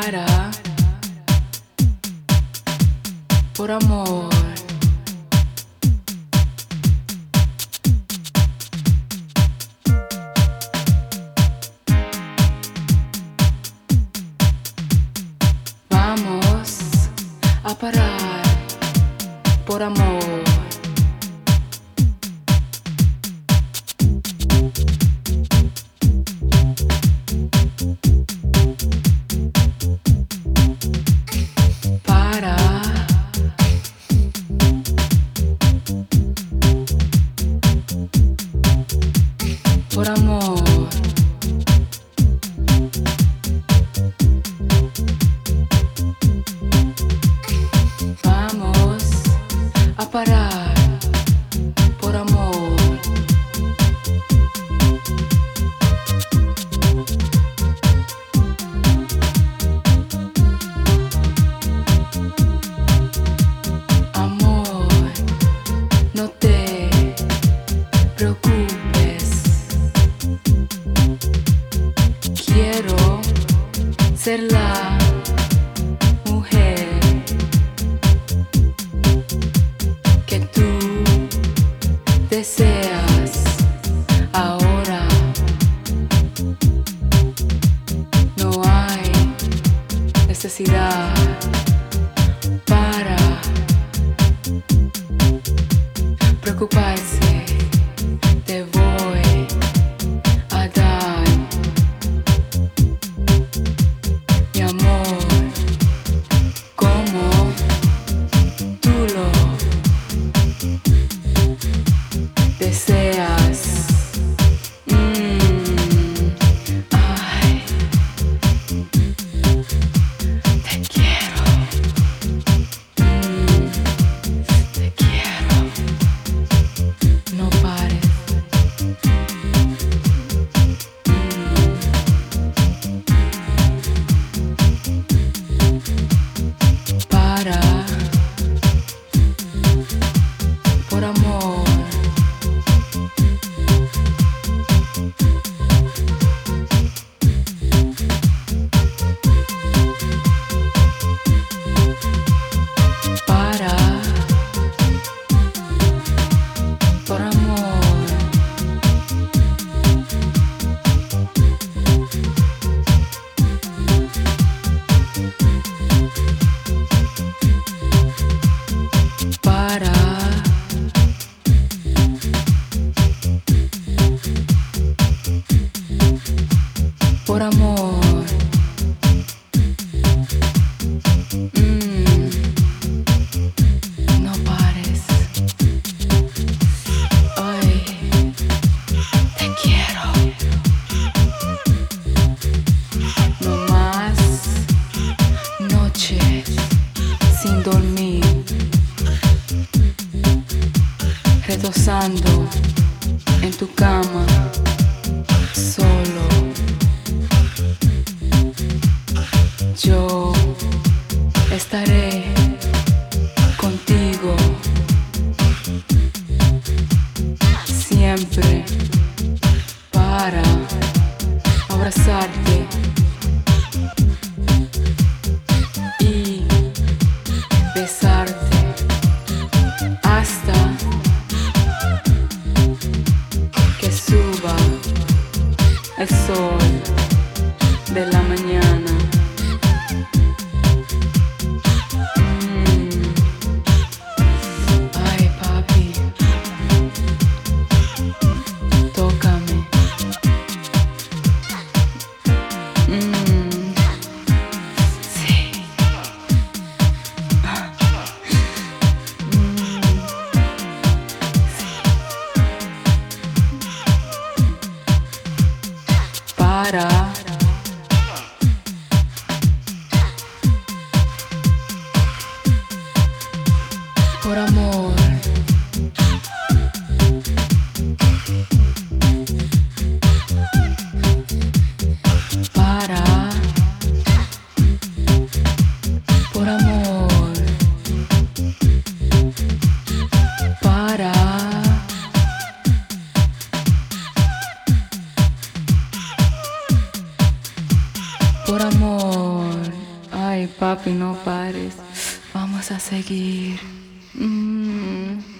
para, por amor. Vamos a parar, por amor. Por amor. Vamos a parar, por amor. Amor, no te preocupes. Quiero ser la mujer que tú deseas ahora. No hay necesidad para preocuparse. Te voy a dar mi amor como tú lo deseas. Ay, te quiero. Te quiero. No pares. Para, por amor. Para, por amor. Para, por amor. No pares. Ay, te quiero. No más noches sin dormir, retosando en tu cama, solo. Yo estaré contigo siempre para abrazarte y besarte hasta que suba el sol de la mañana. Ay, papi, tócame. Sí. Para, por amor. Para, por amor. Para, por amor. Ay, papi, no pares. Vamos a seguir. Mm.